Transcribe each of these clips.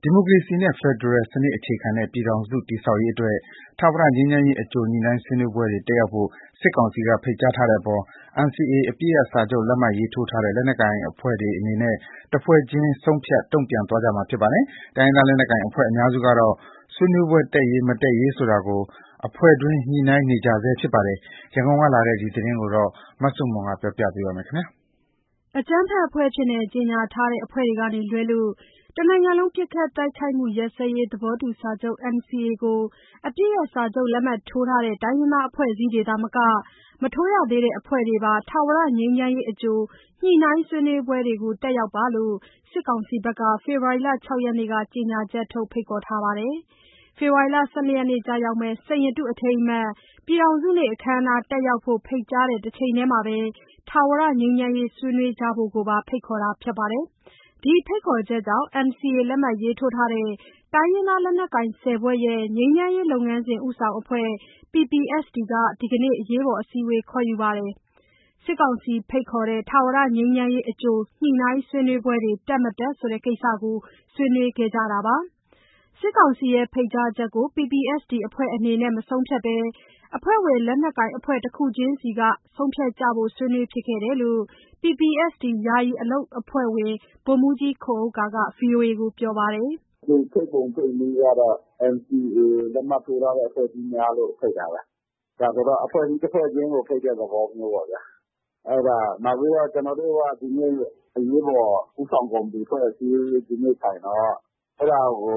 ဒီမိုကရေစီနဲ့ဖက်ဒရယ်စနစ်အခြေခံတဲ့ပြည်ထောင်စုတည်ဆောက်ရေးအတွက်ထာဝရငြိမ်းချမ်းရေးအကြိုညှိနှိုင်းဆွေးနွေးပွဲတွေတက်ရောက်ဖို့စစ်ကောင်စီကဖိတ်ကြားထားတဲ့အပေါ် NCA အပစ်ရပ်စာချုပ်လက်မှတ်ရေးထိုးထားတဲ့လက်နက်ကိုင်အဖွဲ့တွေအနေနဲ့တဖွဲ့ချင်းဆုံးဖြတ်တုံ့ပြန်သွားကြမှာဖြစ်ပါတယ်။တိုင်းရင်းသားလက်နက်ကိုင်အဖွဲ့အများစုကတော့ဆွေးနွေးပွဲတက်ရေးမတက်ရေးဆိုတာကိုအဖွဲ့တွင်းညှိနှိုင်းနေကြဆဲဖြစ်ပါတယ်။ရန်ကုန်ကလာတဲ့ဒီသတင်းကိုမဆုမွန်ကပြောပြပေးပါမယ်။အကြမ်းဖက်အဖွဲ့အဖြစ်ကြေညာထားတဲ့အဖွဲ့တွေကလွဲလို့တနိုင်ငံလုံးပစ်ခတ်တိုက်ခိုက်မှုရပ်စဲရေးသဘောတူစာချုပ် NCA ကိုအပစ်ရပ်စာချုပ်လက်မှတ်ထိုးထားတဲ့တိုင်းရင်းသားအဖွဲ့အစည်းတွေသာမကမထိုးရသေးတဲ့အဖွဲ့တွေပါထာဝရငြိမ်းချမ်းရေးအကြိုညှိနှိုင်းဆွေးနွေးပွဲတွေကိုတက်ရောက်ပါလို့စစ်ကောင်စီဘက်ကဖေဖော်ဝါရီလ 6 ရက်နေ့ကကြေညာချက်ထုတ်ဖိတ်ခေါ်ထားပါတယ်။ ဖေဖော်ဝါရီလ 12 ရက်နေ့ကျရောက်မယ့်စိန်ရတုအထိမ်းအမှတ်ပြည်ထောင်စုနေ့အခမ်းအနားတက်ရောက်ဖို့ဖိတ်ကြားတဲ့တချိန်တည်းမှာထာဝရငြိမ်းချမ်းရေးဆွေးနွေးကြဖို့ကိုပါဖိတ်ခေါ်တာဖြစ်ပါတယ်။ ဒီဖိတ်ခေါ်ချက်ကြောင့် NCA လက်မှတ်ရေးထိုးထားတဲ့တိုင်းရင်းသားလက်နက်ကိုင် 10 ဖွဲ့ရဲ့ငြိမ်းချမ်းရေးလုပ်ငန်းစဉ်ဦးဆောင်အဖွဲ့ PPST ကဒီကနေ့အရေးပေါ်အစည်းအဝေးခေါ်ယူပါတယ်။ စစ်ကောင်စီဖိတ်ခေါ်တဲ့ထာဝရငြိမ်းချမ်းရေးအကြိုညှိနှိုင်းဆွေးနွေးပွဲတွေတက်မတက်ဆိုတဲ့ကိစ္စကိုဆွေးနွေးခဲ့ကြတာပါ။ စစ်ကောင်စီရဲ့ဖိတ်ကြားချက်ကို PPST အဖွဲ့အနေနဲ့မဆုံးဖြတ်ဘဲအဖွဲ့ဝင်လက်နက်ကိုင်အဖွဲ့တခုချင်းစီကဆုံးဖြတ်ကြဖို့ဆွေးနွေးဖြစ်ခဲ့တယ်လို့ PPST ယာယီအလုပ်အဖွဲ့ဝင် ဗိုလ်မှူးကြီးခွန်ဥက္ကာက VOA ကိုပြောပါတယ်။ “ဖိတ်ပုံဖိတ်နည်းကတော့ NCA လက်မှတ်ထိုးထားတဲ့အဖွဲ့အစည်းများလို့ဖိတ်တာပဲ။ ဒါဆိုတော့အဖွဲ့အစည်းတဖွဲ့ချင်းကိုဖိတ်တဲ့သဘောမျိုးပေါ့ဗျာ။နောက်ပြီးတော့ကျနော်တို့ကဒီနေ့အရေးပေါ်ဦးဆောင်ကော်မတီဖွဲ့အစည်းဒီနေ့ထိုင်တော့အဲ့ဒါကို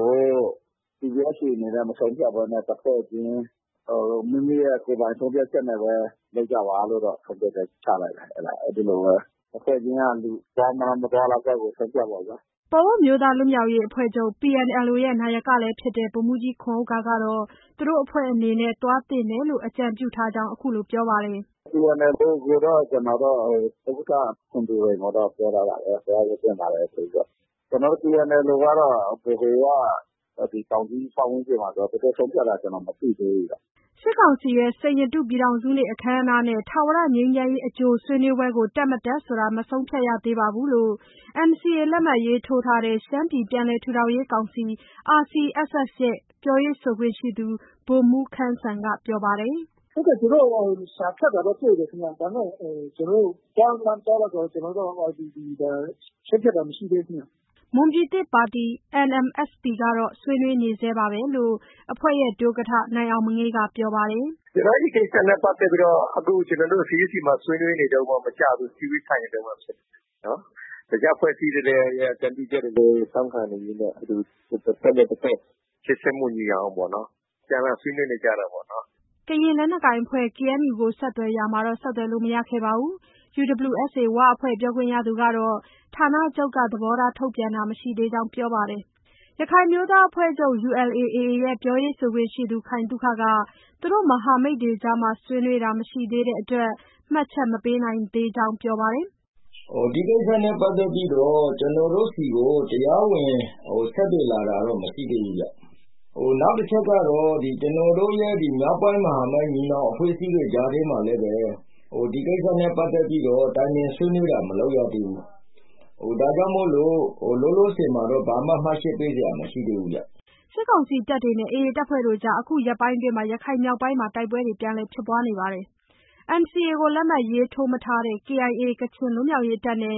PPST အနေနဲ့မဆုံးဖြတ်ဘဲနဲ့တဖွဲ့ချင်းမိမိရဲ့ကိုယ်ပိုင်ဆုံးဖြတ်ချက်နဲ့ပဲလုပ်ကြပါလို့တော့ဆုံးဖြတ်ချက်ချလိုက်တယ်အဲ့ဒီလိုပဲအဖွဲ့ချင်းကလူသွားမလားမသွားလားကိုဆုံးဖြတ်ပါဗျာ။ ” ပအိုဝ်းအမျိုးသားလွတ်မြောက်ရေးအဖွဲ့ချုပ် PNLO ရဲ့နာယကလည်းဖြစ်တဲ့ဗိုလ်မှူးကြီးခွန်ဥက္ကာကတော့သူတို့အဖွဲ့အနေနဲ့သွားသင့်တယ်လို့အကြံပြုထားကြောင်းအခုလိုပြောပါတယ်။ PNLO ကိုတော့ကျနော်တော့ဥက္ကဋ္ဌခွန်သူရိန်ကိုတော့ပြောထားပါတယ်သွားလို့သင့်ပါတယ်ဆိုပြီးတော့ကျနော်တို့ PNLO ကတော့ဗဟိုကဒီတောင်ကြီးပတ်ဝန်းကျင်မှာဆိုတော့သူတို့ဆုံးဖြတ်တာကျနော်မသိသေးဘူးဗျ။စစ်ကောင်စီရဲ့စိန်ရတုပြည်ထောင်စုနေ့အခမ်းအနားနဲ့ထာဝရငြိမ်းချမ်းရေးအကြိုဆွေးနွေးပွဲကိုတက်မတက်ဆိုတာမဆုံးဖြတ်ရသေးဘူးလို့ NCA လက်မှတ်ရေးထိုးထားတဲ့ရှမ်းပြည်ပြန်လည်ထူထောင်ရေးကောင်စီ RCSS ရဲ့ပြောရေးဆိုခွင့်ရှိသူဗိုလ်မှူးခမ်းစံကပြောပါတယ်။ “ဟုတ်ကဲ့သူတို့စာထွက်တာတော့တွေ့တယ်ခင်ဗျ။ဒါပေမဲ့ကျနော်တို့သွားမလားမသွားလားဆိုတော့ကျနော်တို့ဆုံးဖြတ်တာမရှိသေးဘူးခင်ဗျ။ ” မွန်ပြည်သစ်ပါတီ NMSP ကတော့ဆွေးနွေးနေဆဲပါပဲလို့အဖွဲ့ရဲ့ဒုဥက္ကဋ္ဌနိုင်အောင်မငေးကပြောပါတယ်။ “ကျနော်တို့ဒီကိစ္စနဲ့ပတ်သက်ပြီးတော့အခုကျနော်တို့ CEC မှာဆွေးနွေးနေတုန်းမကျဘူးအစည်းအဝေးထိုင်နေတုန်းပဲဖြစ်တယ်နော်။တခြားအဖွဲ့အစည်းတွေရဲ့အကြံပြုချက်တွေကိုတောင်းခံနေရင်းနဲ့တဖက်နဲ့တဖက်ရှေ့ဆက်မညီအောင်ပေါ့နော်။ပြန်လာဆွေးနွေးနေကြတာပေါ့နော်။ ” ကရင်လက်နက်ကိုင်အဖွဲ့ KNU ကိုဆက်သွယ်ရာမှာဆက်သွယ်လို့မရခဲ့ပါဘူး။ UWSA ဝအဖွဲ့ပြောခွင့်ရသူကတော့ဌာနချုပ်ကသဘောထားထုတ်ပြန်တာမရှိသေးကြောင်းပြောပါတယ်။ ရခိုင်အမျိုးသားအဖွဲ့ချုပ် ULA/AA ရဲ့ပြောရေးဆိုခွင့်ရှိသူခိုင်သုခကသူတို့မဟာမိတ်တွေကြားဆွေးနွေးတာမရှိသေးတဲ့အတွက်မှတ်ချက်မပေးနိုင်သေးကြောင်းပြောပါတယ်။ “ဒီကိစ္စနဲ့ပတ်သက်ပြီးတော့ကျနော်တို့ဆီကိုတရားဝင်ဆက်သွယ်လာတာတော့မရှိသေးဘူးဗျ။နောက်တစ်ချက်ကတော့ကျနော်တို့ရဲ့မြောက်ပိုင်းမဟာမိတ်ညီနောင်အဖွဲ့အစည်းတွေကြားထဲမှာလည်းပဲဒီကိစ္စနဲ့ပတ်သက်ပြီးတော့တိုင်ပင်ဆွေးနွေးတာမလုပ်ရသေးဘူး။ဒါကြောင့်မို့လို့လောလောဆယ်မှာတော့ဘာမှမှတ်ချက်ပေးစရာမရှိသေးဘူးဗျ။ ” စစ်ကောင်စီတပ်တွေနဲ့ AA အဖွဲ့တို့ကြားအခုရက်ပိုင်းအတွင်းရခိုင်မြောက်ပိုင်းမှာတိုက်ပွဲတွေပြန်လည်ဖြစ်ပွားနေပါတယ်။ NCA ကိုလက်မှတ်ရေးထိုးမထားတဲ့ KIA ကချင်လွတ်မြောက်ရေးတပ်နဲ့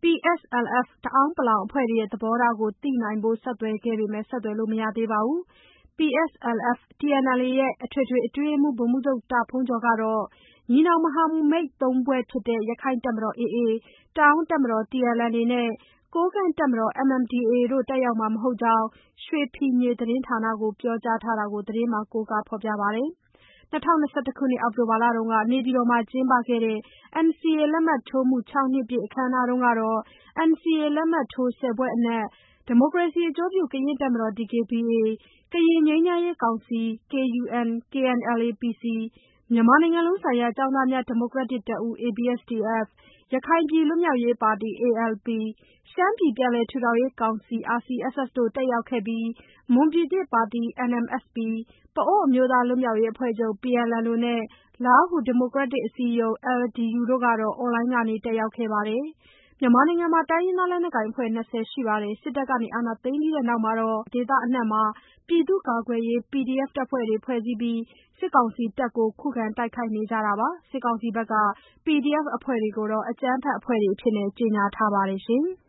PSLF တအာင်းပလောင်အဖွဲ့တွေရဲ့သဘောထားကိုသိနိုင်ဖို့ဆက်သွယ်ခဲ့ပေမဲ့ဆက်သွယ်လို့မရသေးပါဘူး။ PSLF/TNLA ရဲ့အထွေထွေအတွင်းရေးမှူးဗိုလ်မှူးချုပ်တာဖုန်းကျော်ကတော့ ညီနောင်မဟာမိတ် ၃ ဖွဲ့ဖြစ်တဲ့ ရခိုင့်တပ်မတော် AA ၊ တအာင်းတပ်မတော် TNLA နဲ့ ကိုးကန့်တပ်မတော် MNDAA တို့တက်ရောက်မှာမဟုတ်ကြောင်း ရွှေဖီမြေသတင်းဌာနကိုပြောကြားထားတာကိုသတင်းမှာကိုးကားဖော်ပြပါတယ်။ ၂၀၂၁ ခုနှစ်အောက်တိုဘာလက နေပြည်တော်မှာကျင်းပခဲ့တဲ့ NCA လက်မှတ်ထိုးမှု ၆ နှစ်ပြည့်အခမ်းအနားမှာNCA လက်မှတ်ထိုး 10 ဖွဲ့အနက် ဒီမိုကရေစီအကျိုးပြုကရင်တပ်မတော် DKBA ၊ ကရင်ငြိမ်းချမ်းရေးကောင်စီ KUN ၊ KNLA-PC ၊ မြန်မာနိုင်ငံလုံးဆိုင်ရာကျောင်းသားများဒီမိုကရက်တစ်တပ်ဦး ABSDF ၊ ရခိုင်ပြည်လွတ်မြောက်ရေးပါတီ ALP ၊ ရှမ်းပြည်ပြန်လည်ထူထောင်ရေးကောင်စီ RCSS တို့တက်ရောက်ခဲ့ပြီး မွန်ပြည်သစ်ပါတီ NMSP ၊ ပအိုဝ်းအမျိုးသားလွတ်မြောက်ရေးအဖွဲ့ချုပ် PNLO နဲ့ လားဟူဒီမိုကရက်တစ်အစည်းအရုံး LDU တို့ကတော့အွန်လိုင်းကနေတက်ရောက်ခဲ့ပါတယ်။မြန်မာနိုင်ငံမှာ တိုင်းရင်းသားလက်နက်ကိုင်အဖွဲ့ 20 ရှိပါတယ်။ စစ်တပ်က အာဏာသိမ်းပြီးနောက်မှာတော့ ဒေသအနှံ့မှာ ပြည်သူ့ကာကွယ်ရေး PDF တပ်ဖွဲ့တွေ ဖွဲ့စည်းပြီး စစ်ကောင်စီတပ်ကို ခုခံတိုက်ခိုက်နေကြတာပါ။ စစ်ကောင်စီဘက်က PDF အဖွဲ့တွေကို အကြမ်းဖက်အဖွဲ့တွေအဖြစ် ကြေညာထားပါတယ်ရှင်။